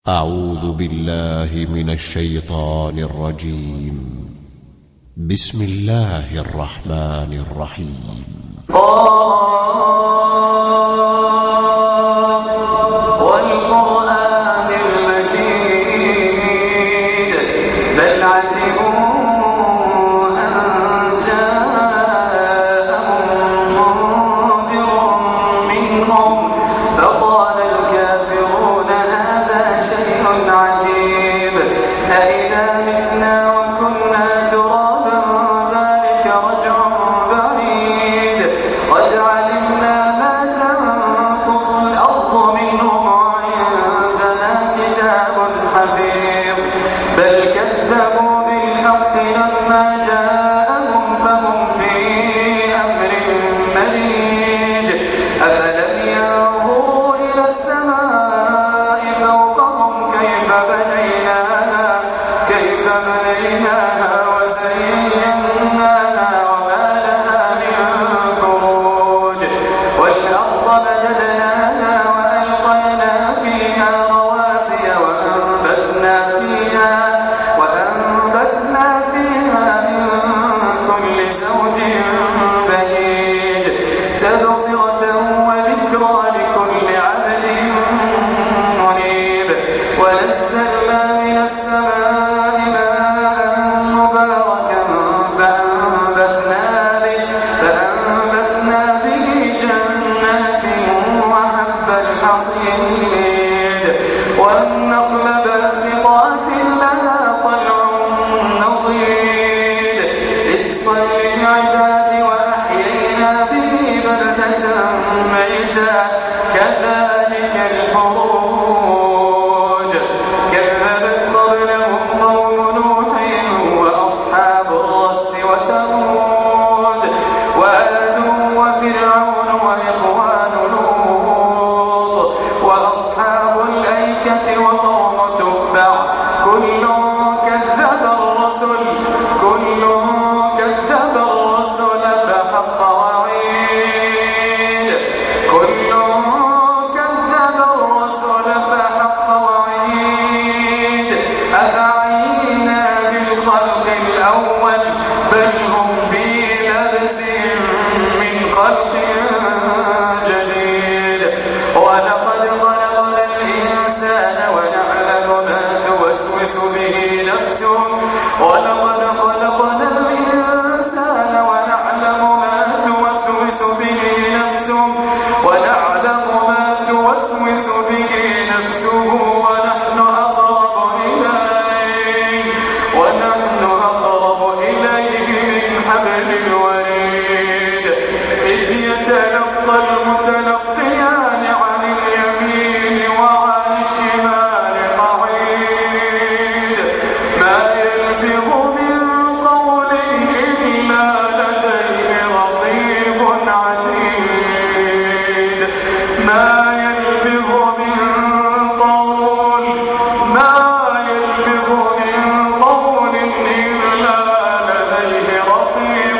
أعوذ بالله من الشيطان الرجيم. بسم الله الرحمن الرحيم. والقرآن المجيد بل عجبوا أن جاءهم منذر منهم فقال الكافرون هذا شيء عجيب أإذا متنا وكنا ترابا ذلك رجع بعيد قد علمنا ما تنقص الأرض منهم وعندنا كتاب حفيظ بل كذبوا بالحق لما جاءهم فهم في أمر مريج أفلم ينظروا إلى السماء فوقهم كيف بنيناها وزيناها وما لها من فروج والأرض مددناها وألقينا فيها رواسي وأنبتنا فيها من كل زوج بهيج تبصرة وذكرى لكل عبد منيب ونزلنا من السماء ماء مباركا فأنبتنا به جنات وحب الحصيد والنخل باسقات لها طلع نضيد رزقا للعباد وأحيينا به بلدة ميتا كذلك الخروج كذبت قبلهم قوم نوح وأصحاب الرس وثمود وعاد وفرعون وإخوان لوط وأصحاب الأيكة وقوم تبع كل كذب الرسل فحق وعيد أفعينا بالخلق الأول بل هم في لبس من خلق جديد ولقد خلقنا الإنسان ونعلم ما توسوس به نفسه ونحن أقرب إليه من حبل الوريد إذ يتلقى المتلقيان عن اليمين وعن الشمال قعيد ما يلفظ من قول إلا لديه رقيب عتيد ما يلفظ من قول إلا لديه رقيب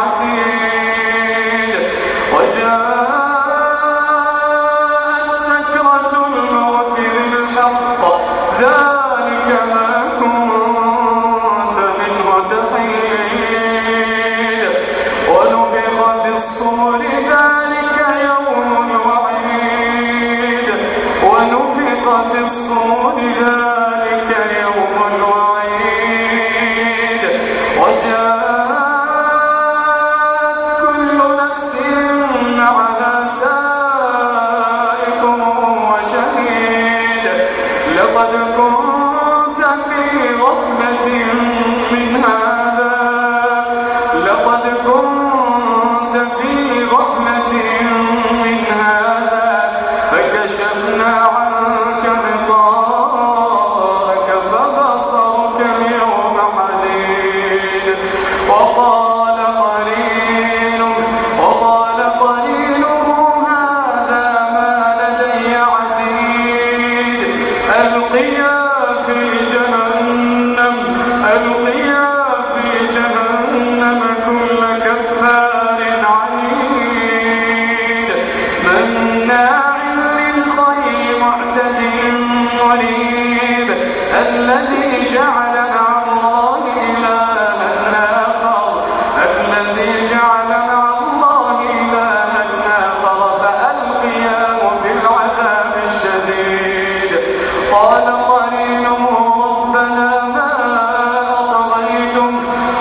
عتيد وجاءت سكرة الموت بالحق ذلك ما كنت منه تحيد ونفخ في الصور ذلك يوم الوعيد وجاءت كل نفس معها سائق وشهيد لقد كنت في غفلة من هذا فكشفنا عنك غطاءك فبصرك اليوم حديد وقال قرينه هذا ما لدي عتيد ألقيا الذي جعل مع الله إلها آخر فألقياه في العذاب الشديد. قال قرينه ربنا ما أطغيته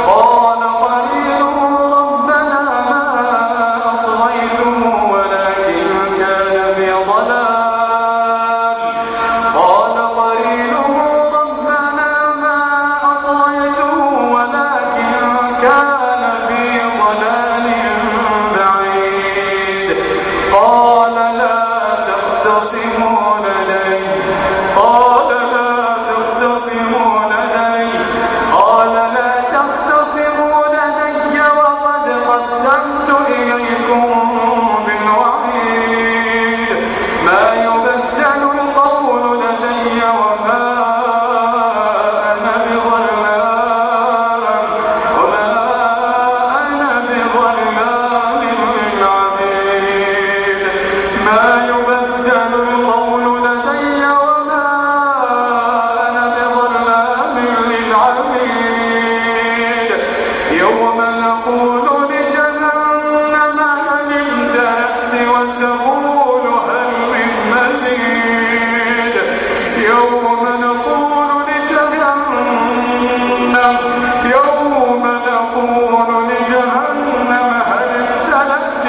ولكن كان في ضلال. بعيد. قال لا تختصموا لدي وقد قدمت إليكم بالوعيد. ما يبدل القول لدي وما أنا بظلام للعبيد. ما يبدل القول لدي وما أنا بظلام للعبيد. يوم نقول لجهنم هل امتلأت وتقول هل من مزيد. يوم نقول لجهنم هل امتلأت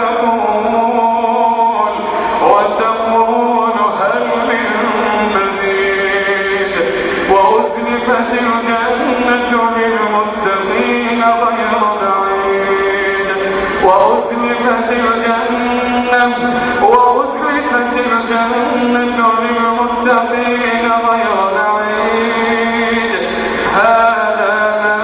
وتقول هل من مزيد. وأزلفت الجنة للمتقين غير بعيد. وأزلفت الجنة للمتقين غير بعيد. هذا ما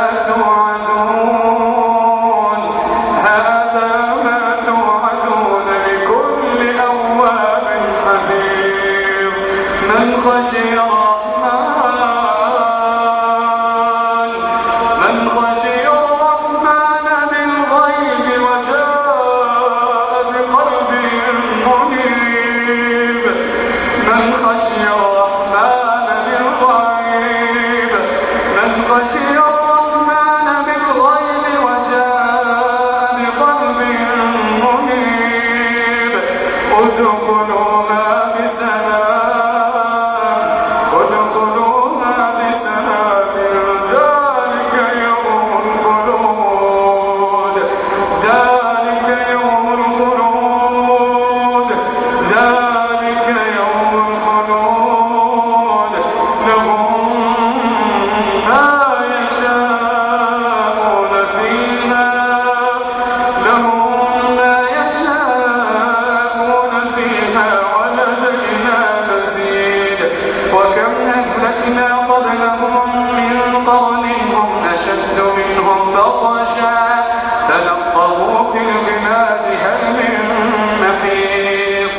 توعدون لكل أواب حفيظ. من خشي الرحمن بالغيب وجاء بقلب منيب. من خشي الرحمن بالغيب وجاء بقلب منيب. ادخلوها بسلام. ذلك يوم الخلود. لهم ما يشاءون فيها ولدينا مزيد. وكم أهلكنا قبلهم من قرن هم أشد منهم بطشا فنقبوا في البلاد هل من محيص.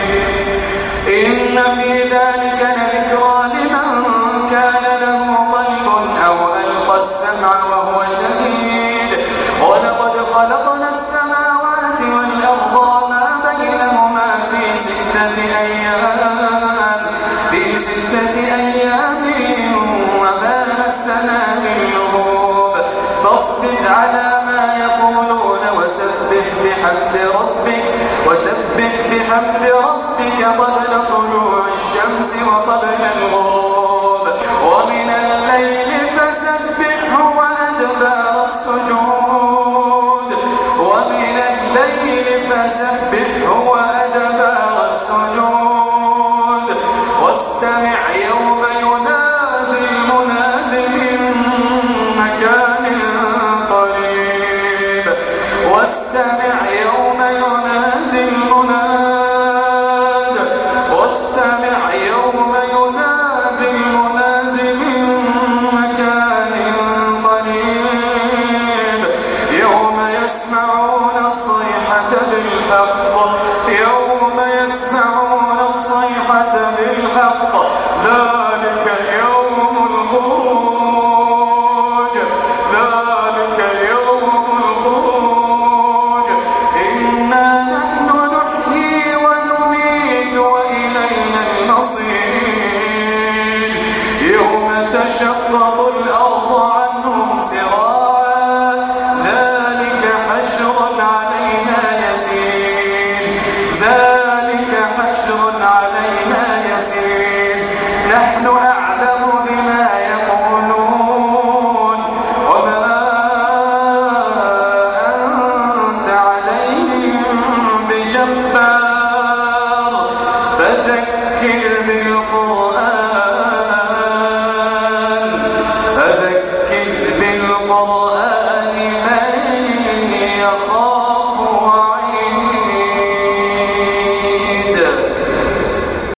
إن في ذلك لذكرى لمن كان له قلب أو ألقى السمع وهو شهيد. ولقد خلقنا السماوات والأرض وما بينهما في 6 أيام وما مسنا من لغوب. فاصبر على